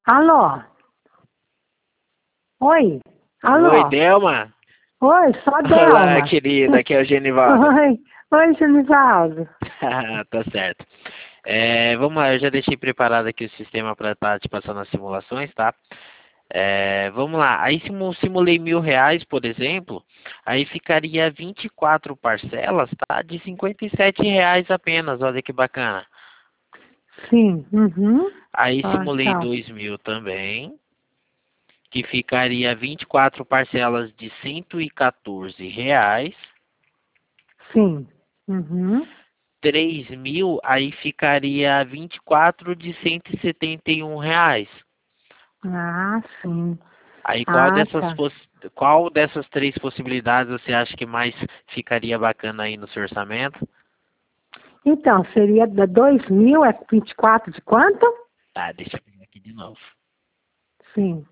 Alô? Oi? Oi, Alô? Delma? Oi, só Olá, Delma. querida, aqui é o Genivaldo. Oi, Genivaldo. Tá certo. Vamos lá, eu já deixei preparado aqui o sistema para estar te passando as simulações, tá? Vamos lá, aí simulei R$ 1.000, por exemplo, aí ficaria 24 parcelas, tá? De R$ 57 apenas, olha que bacana. Sim, uhum. Aí simulei Então, 2.000 também, que ficaria 24 parcelas de R$ 114. sim. Uhum. 3.000, aí ficaria 24 de R$ 171. Ah, sim. Aí Ah, tá. qual dessas três possibilidades você acha que mais ficaria bacana aí no seu orçamento? Então, seria da 2.000, é 24 de quanto? Tá, deixa eu pegar aqui de novo. Sim.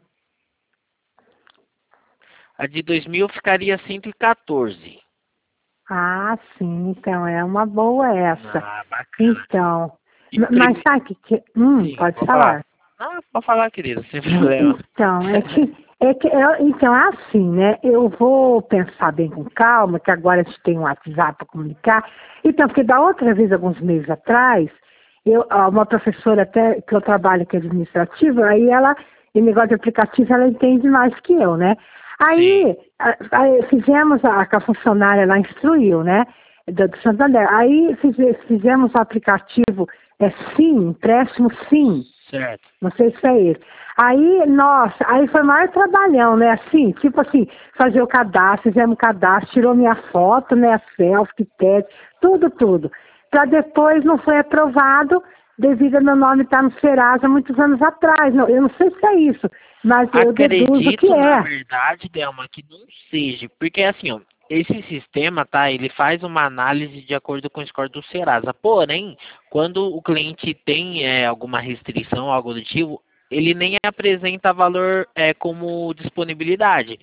A de 2.000 ficaria 114. Ah, sim. Então, é uma boa essa. Ah, bacana. Então, E mas sabe que... Sim, pode pode falar. falar. Não, pode falar, querido, sem problema. Então, então, é assim, né? Eu vou pensar bem com calma, que agora a gente tem um WhatsApp para comunicar. Então, porque da outra vez, alguns meses atrás, uma professora até que eu trabalho que é administrativa, em negócio de aplicativo, ela entende mais que eu, né? Sim, Aí fizemos, a funcionária lá instruiu, né? Do Santander. Aí fizemos o aplicativo, Sim, empréstimo Sim. certo. Não sei se é isso. Aí, nossa, aí foi mais trabalhão, né? Assim, tipo assim, fazer o cadastro, fizemos o cadastro, tirou minha foto, né? Selfie, teste, tudo. Para depois não foi aprovado devido ao meu nome estar no Serasa muitos anos atrás. Não, eu não sei se é isso, mas eu deduzo que Acredito, na é. verdade, Delma, que não seja, porque assim, ó, esse sistema, tá, ele faz uma análise de acordo com o score do Serasa. Porém, quando o cliente tem alguma restrição, algo do tipo, ele nem apresenta valor como disponibilidade.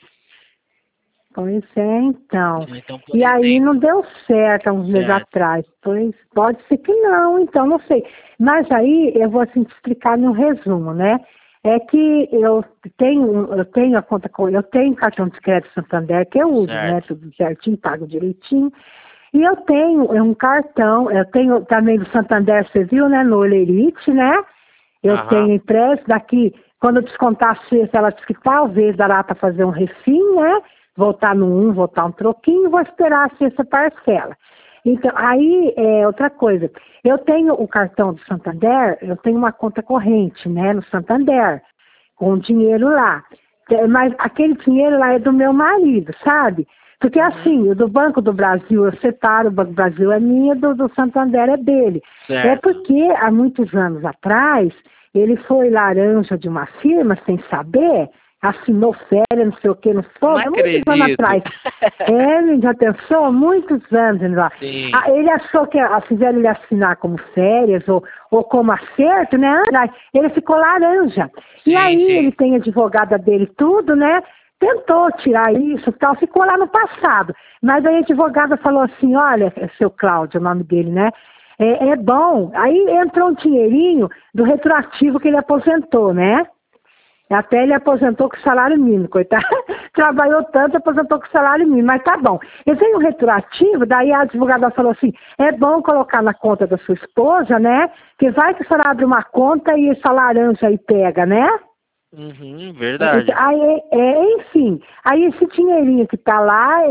Pois é, então. Então, por E aí não exemplo, deu certo há uns meses certo, atrás. Pois pode ser que não, então não sei. Mas aí eu vou assim te explicar no resumo, né? É que eu tenho a conta eu tenho cartão de crédito Santander que eu uso, né? certo, Tudo certinho, pago direitinho. E eu tenho um cartão, eu tenho também do Santander, você viu, né? No Olerite, né? Eu aham, tenho empréstimo daqui, quando eu descontar a sexta, ela disse que talvez dará para fazer um refim, né? Voltar no voltar um troquinho, vou esperar a sexta parcela. Então, aí, outra coisa, eu tenho o cartão do Santander, eu tenho uma conta corrente, né, no Santander, com dinheiro lá. Mas aquele dinheiro lá é do meu marido, sabe? Porque uhum, assim, o do Banco do Brasil, eu separo, o Banco do Brasil é minha, do Santander é dele. É certo. porque há muitos anos atrás, ele foi laranja de uma firma sem saber, assinou férias, não sei o que, não Não foi, há muitos anos acredito. atrás. Ele já pensou, muitos anos lá. Sim, Ele achou que fizeram ele assinar como férias ou como acerto, né? Ele ficou laranja. E sim, aí sim. ele tem advogada dele tudo, né? Tentou tirar isso e tal, ficou lá no passado. Mas aí a advogada falou assim, olha, seu Cláudio, o nome dele, né? É bom. Aí entrou um dinheirinho do retroativo que ele aposentou, né? Até ele aposentou com salário mínimo, coitado. Trabalhou tanto, aposentou com salário mínimo, mas tá bom. Eu tenho um retroativo, daí a advogada falou assim, é bom colocar na conta da sua esposa, né? Que vai que a senhora abre uma conta e essa laranja aí pega, né? Uhum, Então, verdade. aí, enfim, aí esse dinheirinho que tá lá,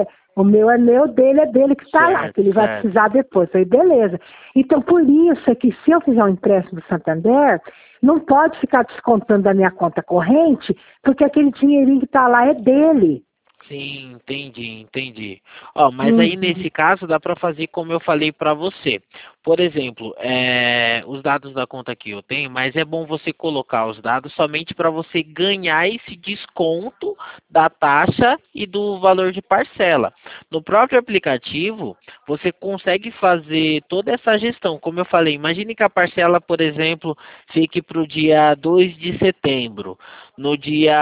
o meu é meu, dele é dele que tá lá, que Certo, ele vai certo. precisar depois. Falei, beleza. Então, por isso é que se eu fizer um empréstimo do Santander, não pode ficar descontando da minha conta corrente, porque aquele dinheirinho que tá lá é dele. Sim, entendi. Ó, mas aí Uhum. nesse caso dá para fazer como eu falei para você. Por exemplo, os dados da conta que eu tenho, mas é bom você colocar os dados somente para você ganhar esse desconto da taxa e do valor de parcela. No próprio aplicativo, você consegue fazer toda essa gestão. Como eu falei, imagine que a parcela, por exemplo, fique para o dia 2 de setembro. No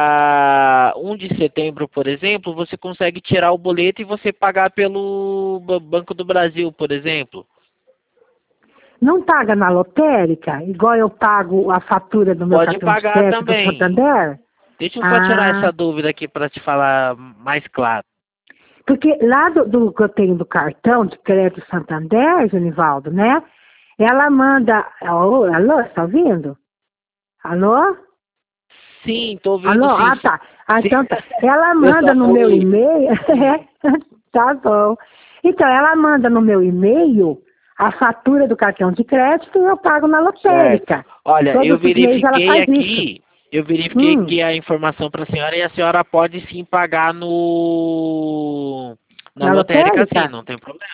dia 1 de setembro, por exemplo, você consegue tirar o boleto e você pagar pelo Banco do Brasil, por exemplo. Não paga na lotérica, igual eu pago a fatura do meu Pode cartão de pagar crédito do também. Santander? Deixa eu só tirar Ah, essa dúvida aqui para te falar mais claro. porque lá do que eu tenho do cartão de crédito Santander, Genivaldo, né? Ela manda. Alô, alô, tá ouvindo? Alô? Sim, tô ouvindo Alô? sim. Ah, tá. Ah, Sim. então tá. Ela Eu manda só no meu fui. e-mail. Tá bom. Então, ela manda no meu e-mail a fatura do cartão de crédito e eu pago na Certo. lotérica. Olha, Todos os meses ela faz isso. eu verifiquei Hum, aqui a informação para a senhora e a senhora pode sim pagar no na na lotérica sim, lotérica? não tem problema.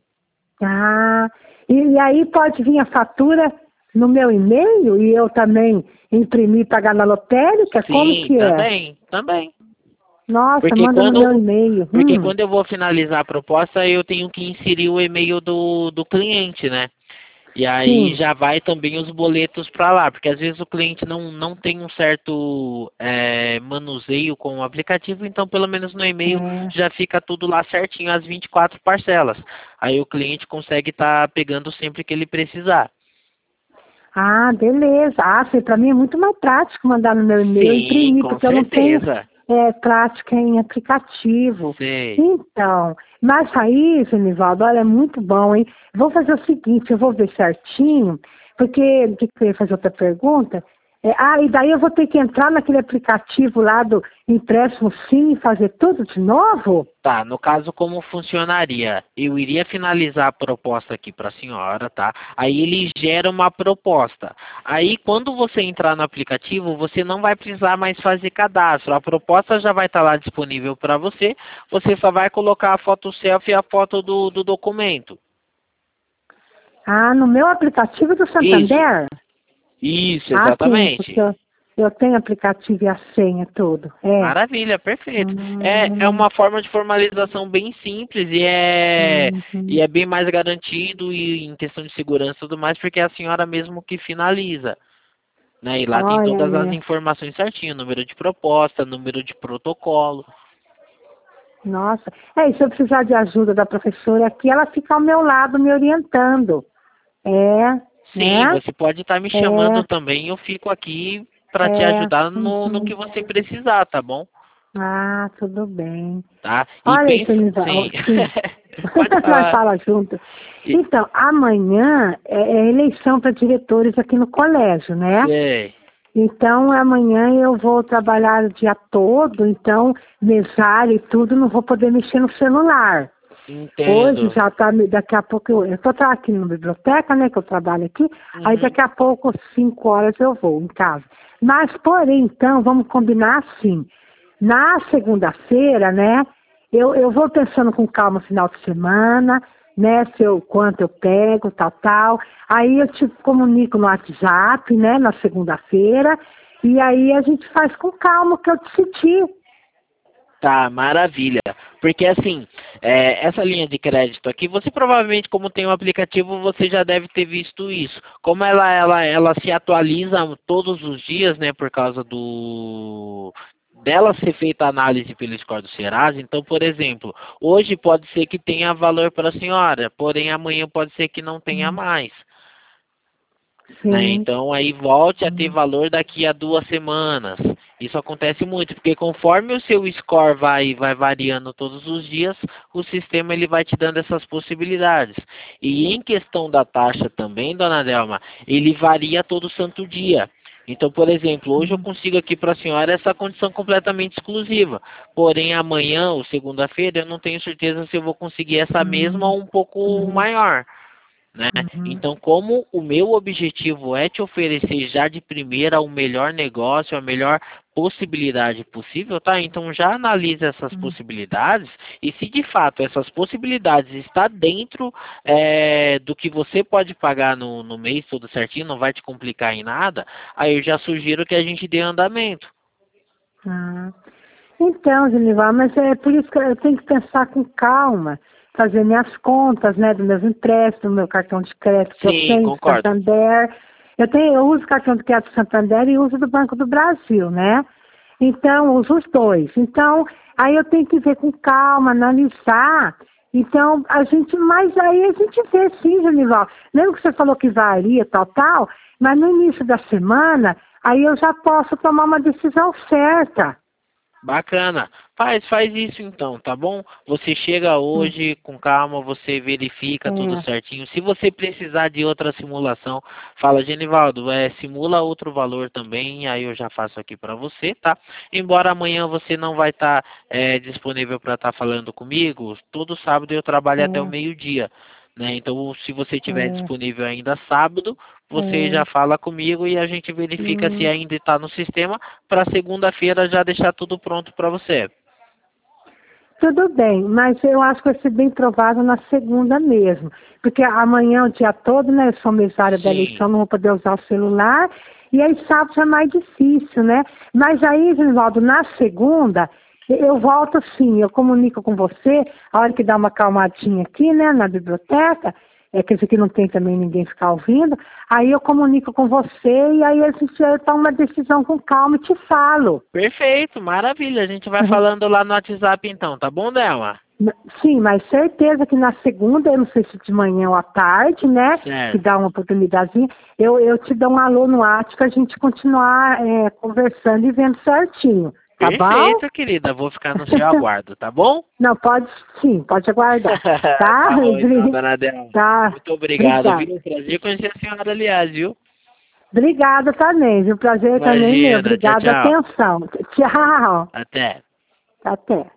Ah, e aí pode vir a fatura no meu e-mail e eu também imprimir e pagar na lotérica? Como Sim, que é? também, também. Nossa, Porque manda no meu quando e-mail. porque quando eu vou finalizar a proposta, eu tenho que inserir o e-mail do cliente, né? E aí Sim. já vai também os boletos para lá, porque às vezes o cliente não tem um certo manuseio com o aplicativo, então pelo menos no e-mail É. já fica tudo lá certinho, as 24 parcelas. Aí o cliente consegue estar pegando sempre que ele precisar. Ah, beleza. Ah, sim, para mim é muito mais prático mandar no meu e-mail e Sim, imprimir, com porque eu não tenho certeza. prática em aplicativo. Sei. Então, mas aí, Genivaldo, olha, é muito bom, hein? Vou fazer o seguinte, eu vou ver certinho, porque que eu ia fazer outra pergunta. E daí eu vou ter que entrar naquele aplicativo lá do empréstimo sim e fazer tudo de novo? Tá, no caso, como funcionaria? Eu iria finalizar a proposta aqui para a senhora, tá? Aí ele gera uma proposta. Aí, quando você entrar no aplicativo, você não vai precisar mais fazer cadastro. A proposta já vai estar lá disponível para você. Você só vai colocar a foto selfie e a foto do documento. Ah, no meu aplicativo do Isso, Santander? isso, Ah, sim, porque exatamente. eu tenho aplicativo e a senha, tudo. É. Maravilha, perfeito. É Hum, uma forma de formalização bem simples e uhum. é bem mais garantido e em questão de segurança e tudo mais, porque é a senhora mesmo que finaliza, né? E lá tem Olha, todas as informações certinho, número de proposta, número de protocolo. nossa. E se eu precisar de ajuda da professora aqui, ela fica ao meu lado me orientando. É, Sim, né? você pode estar me chamando É, também, eu fico aqui para te é. ajudar no Uhum. que você precisar, tá bom? Ah, tudo bem. Tá? E Olha, pensa, Genival, sim. sim. Pode Nós falar. fala junto. E- Então, amanhã é eleição para diretores aqui no colégio, né? Sei, Então, amanhã eu vou trabalhar o dia todo, então, mesário e tudo, não vou poder mexer no celular. Hoje entendo. já está, daqui a pouco, eu estou aqui na biblioteca, né, que eu trabalho aqui, aí Uhum. daqui a pouco, 5 horas, eu vou em casa. Mas, porém, então, vamos combinar assim, na segunda-feira, né, eu vou pensando com calma no final de semana, né, quanto eu pego, tal, aí eu te comunico no WhatsApp, né, na segunda-feira, e aí a gente faz com calma o que eu decidi. Tá, maravilha. Porque assim, essa linha de crédito aqui, você provavelmente, como tem um aplicativo, você já deve ter visto isso. Como ela se atualiza todos os dias, né, por causa dela ser feita a análise pelo score do Serasa. Então, por exemplo, hoje pode ser que tenha valor para a senhora, porém amanhã pode ser que não tenha mais. Né? Sim. Então aí volte a ter valor daqui a 2 semanas. Isso acontece muito, porque conforme o seu score vai variando todos os dias, o sistema ele vai te dando essas possibilidades. E em questão da taxa também, dona Delma, ele varia todo santo dia. Então, por exemplo, hoje eu consigo aqui para a senhora essa condição completamente exclusiva. Porém, amanhã ou segunda-feira eu não tenho certeza se eu vou conseguir essa mesma Uhum. ou um pouco Uhum. maior, né? Uhum. Então, como o meu objetivo é te oferecer já de primeira o melhor negócio, a melhor possibilidade possível, tá? Então já analise essas Uhum. possibilidades e se de fato essas possibilidades está dentro do que você pode pagar no mês tudo certinho, não vai te complicar em nada, aí eu já sugiro que a gente dê andamento. Ah. Então, Genival, mas é por isso que eu tenho que pensar com calma, fazer minhas contas, né, dos meus empréstimos, do meu cartão de crédito que eu Sim, tenho, do concordo. Santander. Eu uso o cartão de crédito do Santander e uso do Banco do Brasil, né? Então, uso os dois. Então, aí eu tenho que ver com calma, analisar Então, mas aí a gente vê sim, Genival. Lembra que você falou que varia, tal, mas no início da semana, aí eu já posso tomar uma decisão certa. Bacana. Faz isso então, tá bom? Você chega hoje com calma, você verifica tudo É, certinho. Se você precisar de outra simulação, fala, Genivaldo, simula outro valor também, aí eu já faço aqui para você, tá? Embora amanhã você não vai estar disponível para estar falando comigo, todo sábado eu trabalho até o é, meio-dia, né? Então, se você tiver é, disponível ainda sábado, você já é. fala comigo e a gente verifica se Hum. ainda está no sistema para segunda-feira já deixar tudo pronto para você. Tudo bem, mas eu acho que vai ser bem provável na segunda mesmo. Porque amanhã, o dia todo, né? Eu sou mesária da Sim, eleição, não vou poder usar o celular. E aí sábado já é mais difícil, né? Mas aí, Genivaldo, na segunda, eu volto sim, eu comunico com você, a hora que dá uma calmadinha aqui, né, na biblioteca, que esse aqui não tem também ninguém ficar ouvindo, aí eu comunico com você e aí a gente toma uma decisão com calma e te falo. perfeito, maravilha. A gente vai falando lá no WhatsApp então, tá bom, Delma? Sim, mas certeza que na segunda, eu não sei se de manhã ou à tarde, né? Que Certo. dá uma oportunidadezinha, eu te dou um alô no WhatsApp pra gente continuar conversando e vendo certinho, tá bom? Perfeito, querida. Vou ficar no seu aguardo, tá bom? Não, pode sim, pode aguardar, tá? Tá bom então, dona Delma. Tá, Muito obrigado, obrigada. viu? Um prazer conhecer a senhora, aliás, viu? Obrigada também, viu? Prazer também meu. Imagina. Tchau, Obrigada, tchau. atenção. Tchau. Até. Até.